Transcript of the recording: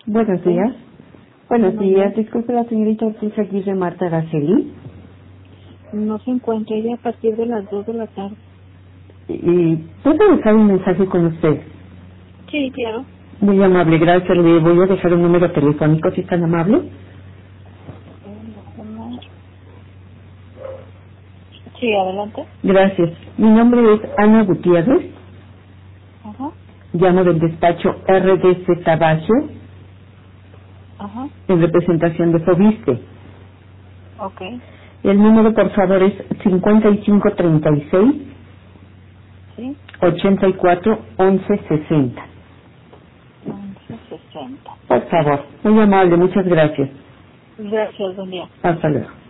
Buenos Sí. días. Buenos Buenos días. días. Disculpe la señorita Ortiz Aguirre Marta Araceli. No se encuentra ella a partir de las 2 de la tarde. Y ¿puedo dejar un mensaje con usted? Sí, claro. Muy amable, gracias. Le voy a dejar un número telefónico si es tan amable. Sí, adelante. Gracias. Mi nombre es Ana Gutiérrez. Ajá, Llamo del despacho RDC Tabacio ajá. en representación de Fobiste. Ok. El número, por favor, es 5536 Sí, 84 11 60. 11:60. Por favor. Muy amable, muchas gracias. Gracias, buen día. Hasta luego.